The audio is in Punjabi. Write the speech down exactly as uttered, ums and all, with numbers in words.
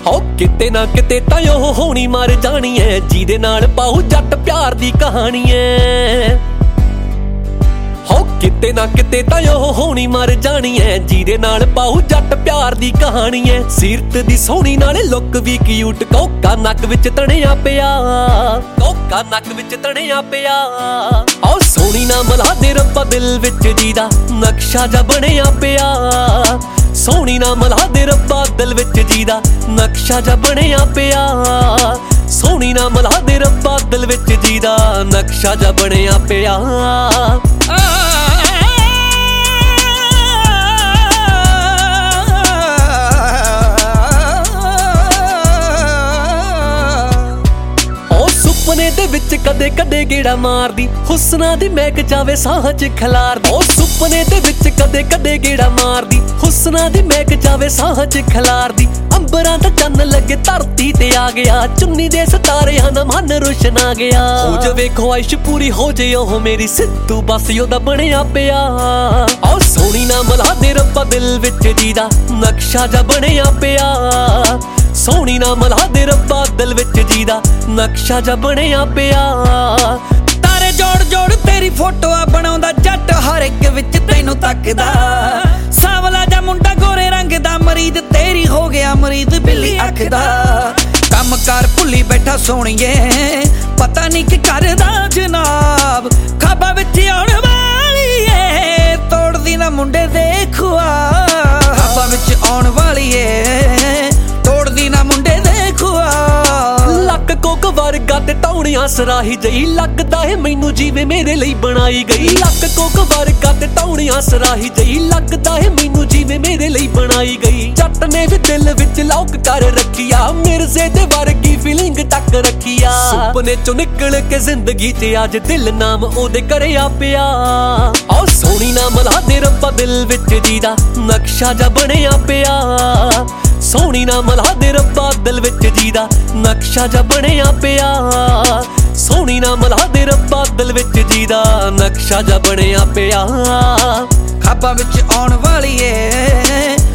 ਹੋ ਕਿਤੇ ਨਾ ਕਿਤੇ ਤਾਂ ਉਹ ਹੋਣੀ ਮਰ ਜਾਣੀ ਐ, ਜਿਹਦੇ ਨਾਲ ਪਾਉ ਜੱਟ ਪਿਆਰ ਦੀ ਕਹਾਣੀ ਐ। ਹੋ ਕਿਤੇ ਨਾ ਕਿਤੇ ਤਾਂ ਉਹ ਹੋਣੀ ਮਰ ਜਾਣੀ ਐ, ਜਿਹਦੇ ਨਾਲ ਪਾਉ ਜੱਟ ਪਿਆਰ ਦੀ ਕਹਾਣੀ ਐ। ਸੀਰਤ ਦੀ ਸੋਹਣੀ ਨਾਲੇ ਲੁੱਕ ਵੀ ਕਿਊਟ, ਕੋਕਾ ਨੱਕ ਵਿੱਚ ਤਣਿਆ ਪਿਆ, ਕੋਕਾ ਨੱਕ ਵਿੱਚ ਤਣਿਆ ਪਿਆ। ਆਹ ਸੋਹਣੀ ਨਾ ਮਲਾ ਦੇ ਰੱਬਾ ਦਿਲ ਵਿੱਚ ਜੀਦਾ ਨਕਸ਼ਾ ਜਾ ਬਣਿਆ ਪਿਆ, ਸੋਹਣੀ ਨਾ ਮਲਾ ਦੇ ਰੱਬਾ ਦਿਲ ਵਿੱਚ ਜੀਦਾ ਨਕਸ਼ਾ ਜਾ ਬਣਿਆ ਪਿਆ, ਸੋਹਣੀ ਨਾ ਮਲਾ ਦੇ ਰੱਬਾ ਦਿਲ ਵਿੱਚ ਜੀਦਾ ਨਕਸ਼ਾ ਜਾ ਬਣਿਆ ਪਿਆ। ਸੁਪਨੇ ਦੇ ਵਿੱਚ ਕਦੇ ਕਦੇ ਗੇੜਾ ਮਾਰਦੀ, ਹੁਸਨਾਂ ਦੀ ਮਹਿਕ ਜਾਵੇ ਸਾਹਾਂ 'ਚ ਖਿਲਾਰਦੀ। ਉਹ ਸੁਪਨੇ ਦੇ ਵਿੱਚ ਕਦੇ ਕਦੇ ਗੇੜਾ ਮਾਰਦੀ, ਹੁਸਨਾਂ ਦੀ ਮਹਿਕ ਜਾਵੇ ਸਾਹਾਂ 'ਚ ਖਿਲਾਰਦੀ। ਅੰਬਰਾਂ ਦਾ ਚੰਨ ਲੱਗੇ ਧਰਤੀ ਤੇ ਆ ਗਿਆ, ਚੁੰਨੀ ਦੇ ਸਿਤਾਰਿਆਂ ਦਾ ਮਨ ਰੋਸ਼ਨ ਆ ਗਿਆ। ਹੋ ਜਾਵੇ ਖੁਆਇਸ਼ ਪੂਰੀ ਹੋ ਜੇ ਉਹ ਮੇਰੀ, ਸਿੱਧੂ ਬਸ ਉਹਦਾ ਬਣਿਆ ਪਿਆ। ਆਹ ਸੋਹਣੀ ਨਾ ਮਲਾ ਦੇ ਰੱਬਾ ਦਿਲ ਵਿੱਚ ਜੀਦਾ ਨਕਸ਼ਾ ਜਾ ਬਣਿਆ ਪਿਆ, ਸੋਹਣੀ ਨਾ ਮਲਾ ਦੇ ਰੱਬਾ ਦਿਲ ਵਿੱਚ ਜੀਦਾ ਨਕਸ਼ਾ ਜਾ ਬਣਿਆ ਪਿਆ। ਤਾਰੇ ਜੋੜ ਜੋੜ ਤੇਰੀ ਫੋਟੋਆਂ ਬਣਾਉਂਦਾ ਜੱਟ, ਹਰ ਇੱਕ ਵਿੱਚ ਤੈਨੂੰ ਤੱਕਦਾ। ਸਾਵਲਾ ਜਾ ਮੁੰਡਾ ਗੋਰੇ ਰੰਗ ਦਾ ਮਰੀਦ, ਤੇਰੀ ਹੋ ਗਿਆ ਮਰੀਦ ਬਿੱਲੀ ਅੱਖ ਦਾ। ਕੰਮ ਕਾਰ ਭੁੱਲੀ ਬੈਠਾ ਸੋਹਣੀਏ, ਪਤਾ ਨਹੀਂ ਕੀ ਕਰਦਾ ਜਨਾਬ। ਖਾਬਾਂ ਵਿੱਚ ਆਉਣ ਵਾਲੀ ਏ, ਤੋੜਦੀ ਨਾ ਮੁੰਡੇ ਦੇ ਖੁਆਬ। ਖਾਬਾਂ ਵਿੱਚ ਆਉਣ ਵਾਲੀ ਏ, ਤੋੜਦੀ ਨਾ ਮੁੰਡੇ ਦੇ ਖੁਆਬ। ਲੱਕ ਕੋਕ ਵਰਗਾ ਤੇ ਟੌਣੀਆਂ ਸਰਾਹੀ ਜਈ, ਲੱਗਦਾ ਏ ਮੈਨੂੰ ਜਿਵੇਂ ਮੇਰੇ ਲਈ ਬਣਾਈ ਗਈ। ਲੱਕ ਕੋਕ ਵਰਗਾ ਤੇ ਟੌਣੀਆਂ ਸਰਾਹੀ ਜਈ, ਲੱਗਦਾ ਏ ਮੈਨੂੰ ਜਿਵੇਂ ਮੇਰੇ ਲਈ ਬਣਾਈ ਗਈ। ਜੱਟ ਨੇ ਵੀ ਦਿਲ ਵਿੱਚ ਲੌਕ ਕਰ ਰੱਖਿਆ, ਮਿਰਜ਼ੇ ਦੇ ਵਰਗੀ ਫੀਲਿੰਗ ਟੱਕ ਰੱਖਿਆ। ਸੁਪਨੇ ਚੋਂ ਨਿਕਲ ਕੇ ਜ਼ਿੰਦਗੀ 'ਚ ਅੱਜ ਦਿਲ ਨਾਮ ਉਹਦੇ ਕਰਿਆ ਪਿਆ। ਆਹ ਸੋਹਣੀ ਨਾ ਮਲਾ ਦੇ ਰੱਬਾ ਦਿਲ ਵਿੱਚ ਜੀਦਾ ਨਕਸ਼ਾ ਜਾ ਬਣਿਆ ਪਿਆ, ਸੋਹਣੀ ਨਾ ਮਲਾ ਦੇ ਰੱਬਾ ਦਿਲ ਵਿੱਚ ਜੀਦਾ ਨਕਸ਼ਾ ਜਾ ਬਣਿਆ ਪਿਆ, ਸੋਹਣੀ ਨਾ ਮਲਾ ਦੇ ਰੱਬਾ ਦਿਲ ਵਿੱਚ ਜੀਦਾ ਨਕਸ਼ਾ ਜਾ ਬਣਿਆ ਪਿਆ। ਖਾਬਾਂ ਵਿੱਚ ਆਉਣ ਵਾਲੀ ਏ,